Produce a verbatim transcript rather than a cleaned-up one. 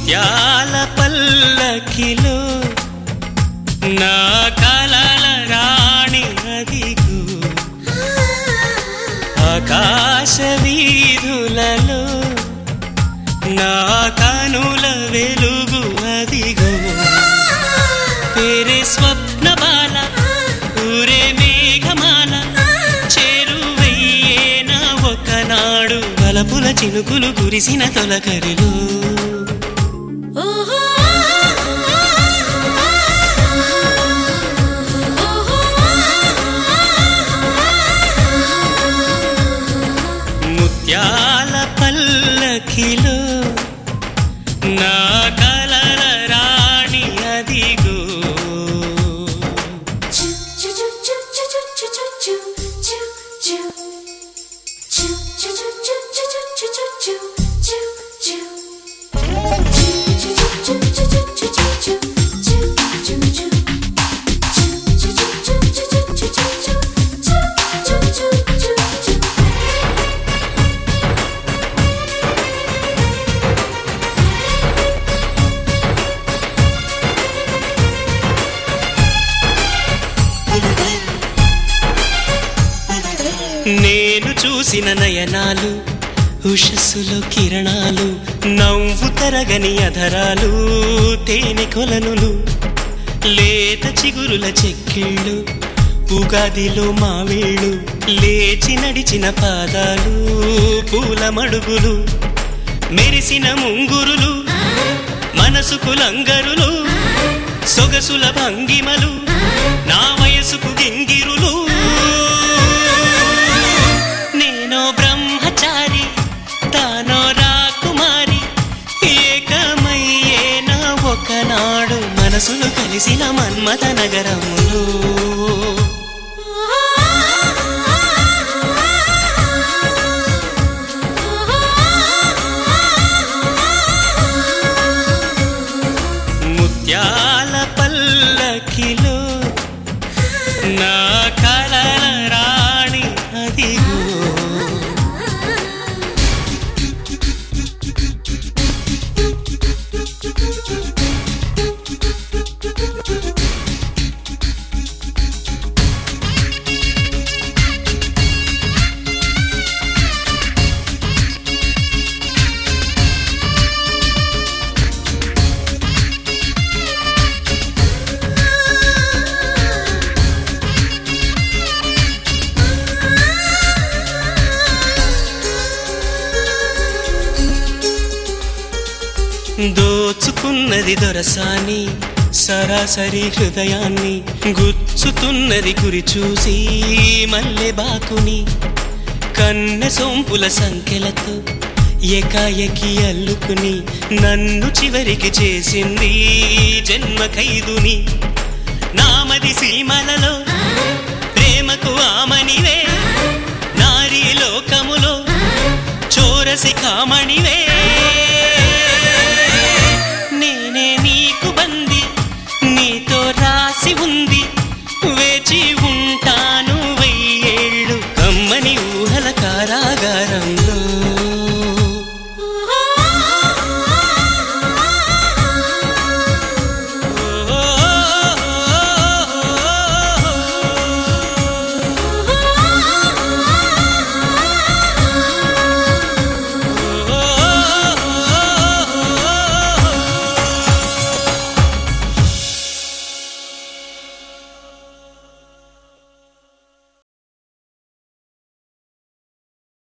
ముత్యాల పల్లకిలో నా కలల రాణి అదిగో ఆకాశ వీధులలో నా కనుల వెలుగు అదిగో తేరే స్వప్న బాల ఊరే మేఘమాల చేరువయ్యేన ఒకనాడు వలపుల చినుకులు కురిసిన తొలకరిలో ముత్యాల పల్లకిలో నా కలల రాణి అదిగో నేను చూసిన నయనాలు ఉషస్సులో కిరణాలు నవ్వు తరగని అధరాలు తేనె కొలనులు లేత చిగురుల చెక్కిళ్ళు ఉగాదిలో మావేళ్ళు లేచి నడిచిన పాదాలు పూల మడుగులు మెరిసిన ముంగురులు మనసుకు లంగరులు సొగసుల భంగిమలు నా వయసుకు గింగిరులు నేనో బ్రహ్మచారి తానో రాకుమారి ఏకమయ్యేన ఒకనాడు మనసులు కలిసిన మన్మథ నగరములో ముత్యాల పల్లకిలో నా కలల రాణి అదిగో దోచుకున్నది దొరసాని సరాసరి హృదయాన్ని గుచ్చుతున్నది గురి చూసి మల్లె బాకుని కన్నె సొంపుల సంఖ్యలతో ఏకాయకి అల్లుకుని నన్ను చివరికి చేసింది జన్మ ఖైదుని నామది సీమలలో ప్రేమకు ఆమనివే నారీ లోకములో చోరసి కామణివే